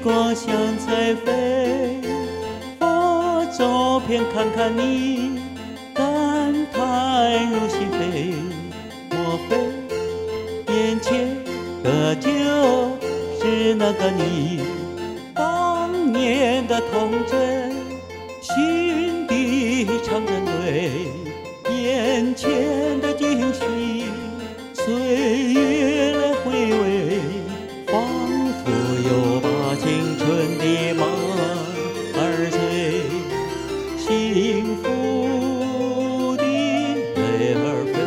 光像彩飞，我照片看看你，感叹入心扉。莫非眼前的就是那个你？当年的童真，心底常珍贵，眼前的惊喜，岁月来回味，仿佛又把青春的梦儿醉，幸福的泪儿飞。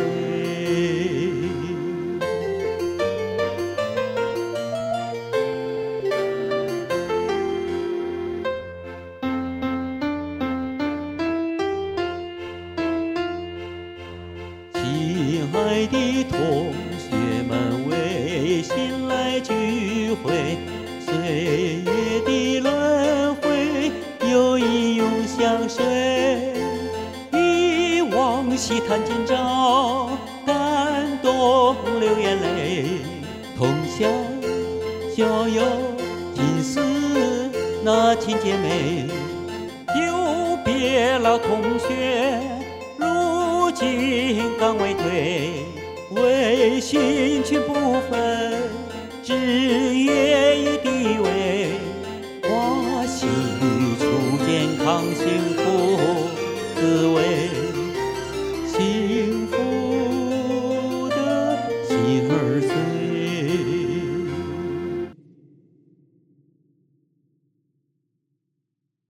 亲爱的同学们，为心来聚会，岁月的轮回，又一涌相随。忆往昔谈今朝，感动流眼泪。同乡交友，今似那亲姐妹。久别老同学，如今刚未退，为兴趣不分，职业与地位，花喜与处健康幸福滋味，幸福的心儿碎。